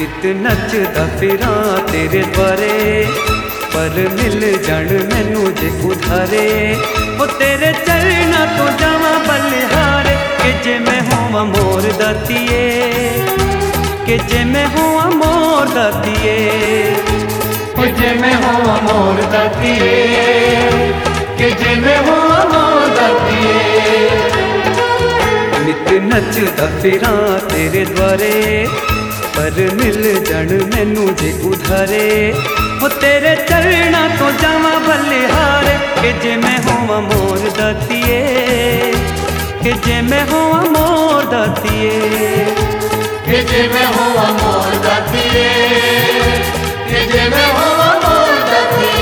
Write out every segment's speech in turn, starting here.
नित नचदा फिरां तेरे द्वारे, पर मिल जाण मैनू जे उधारे। वो तेरे चरना तो जावां बलिहारे, कि जे मैं होवां मोर दातिए, कि जे मैं होवां मोर दातिए, कि जे मैं होवां मोर दातिए, कि जे मैं होवां मोर दातिए। नित नचदा फिरां तेरे द्वारे, पर मिल जाण मैनू जे उधारे। वो तेरे चरना तो जावां बलिहारे, कि जे मैं होवां मोर दातिए, कि जे मैं होवां मोर दातिए, कि जे मैं होवां मोर दातिए, कि जे मैं होवां मोर दातिए।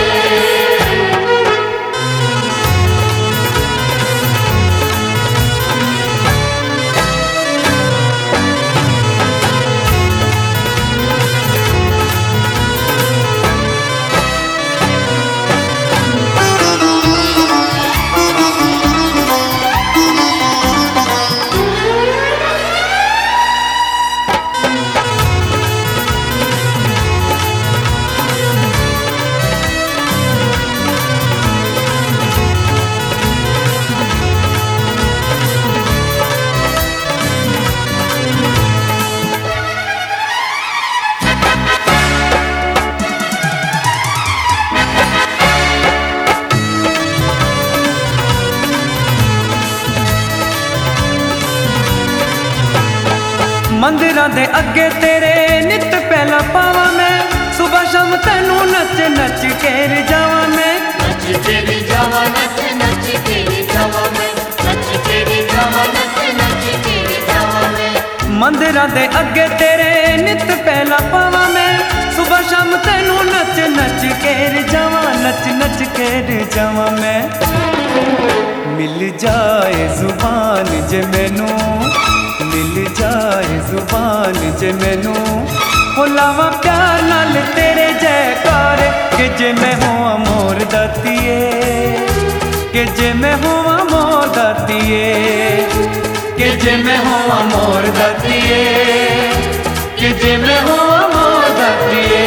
मंदिरां दे अगे तेरे नित पहला पावां मैं, सुबह शाम तैनू नच नच के रिझावां मैं। नच के रिझावां, नच नच के रिझावां मैं, नच के रिझावां, नच नच के रिझावां मैं। मंदिरां दे अगे तेरे नित पहला पावां मैं, सुबह शाम तैनू नच नच के रिझावां, नच नच के रिझावां मैं। मिल जाए जुबान जे मैनू, मिल जाए जुबान जे मैनू, बुलावां प्यार नाल तेरे जयकार। कि जे मैं होवां मोर दातिए, कि जे मैं होवां मोर दातिए, कि जे मैं होवां मोर दातिए, कि जे मैं होवां मोर दातिए।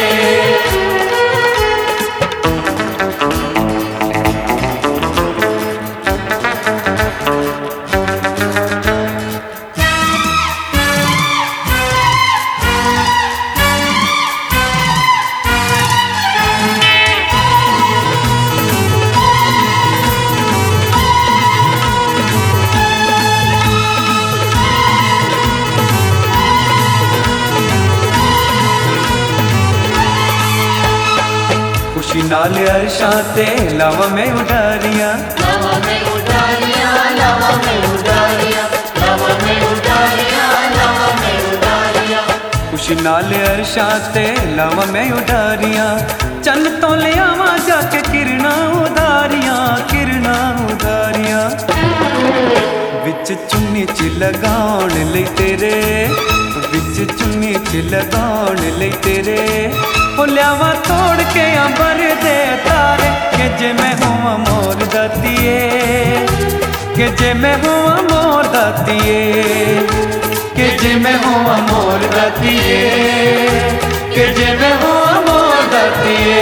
खुशी नाल अर्शां ते लावां मैं उडारियां, लावां मैं उडारियां, लावां मैं उडारियां, लावां मैं उडारियां, लावां मैं उडारियां। खुशी नाल अर्शां ते लावां मैं उडारियां, चन्न तो ले आवां जाके किरणां उधारियां, किरणां उधारियां। विच चुन्नी च लगाउण लई तेरे, विच चुन्नी च लगाउण लई तेरे, ओ लियावां तोड़ के अंबर दे तारे। कि जे मैं होवां मोर दातिए, कि जे मैं होवां मोर दातिए, कि जे मैं होवां मोर दातिए, कि जे मैं होवां मोर दातिए।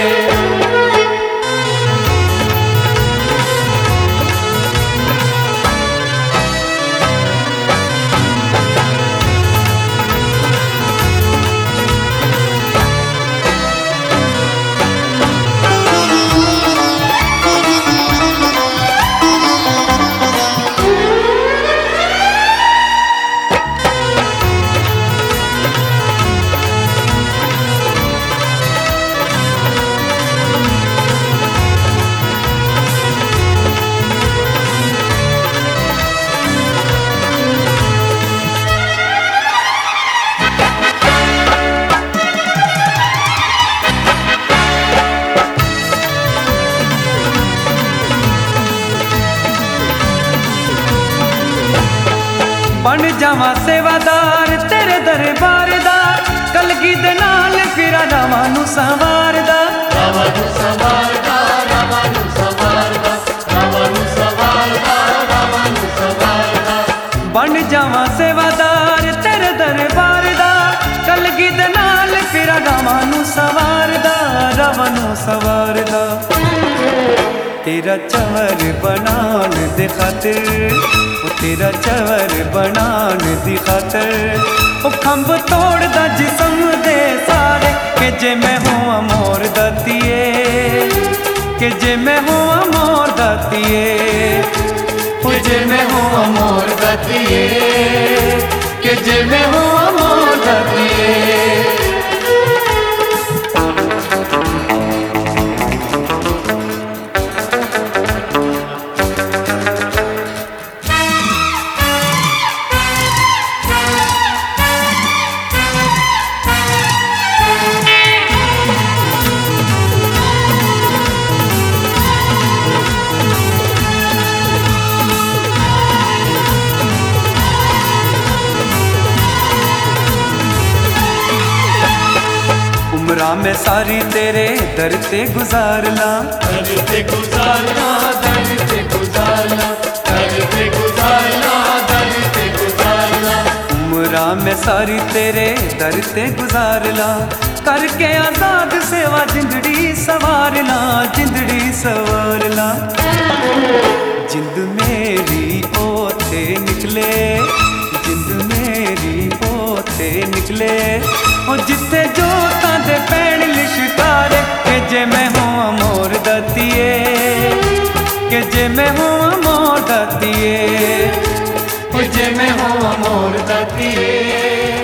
बन जावां सेवादार तेरे दरबार दा, कलगी दे नाल फिरा रावां नू संवारदा। रावां नू संवारदा, रावां नू संवारदा, रावां नू संवारदा, रावां नू संवारदा। बन जावां सेवादार तेरे दरबार दा, कलगी दे नाल फिरा रावां नूं सवारदा, रावां नूं सवारदा। तेरा चवर बनान दे खातिर, ओ तेरा चवर बनान दी खातिर, ओ खंभ तोड़दा जिस्म दे सारे। के जे मैं होवां मोर दातिए, के जे मैं होवां मोर दातिए, ओ जे मैं होवां मोर दातिए, के जे मैं होवां मोर दातिए। उम्रा में सारी तेरे दर ते गुजार ला, दर ते गुजारना, दर ते गुजारना, दर ते गुजारना, दर ते गुजारना। उम्रा में सारी तेरे दर ते गुजार ला। करके आजाद सेवा जिंदड़ी सवार ला, जिंदड़ी सवार ला। जिंद मेरी ओथे निकले, जिंद मेरी ओथे निकले, ओ जिथे जोतां दे पैण लिशकारे। के जे मैं होवां मोर दातिए, के जे मैं होवां मोर दातिए, के जे मैं होवां मोर दातिए।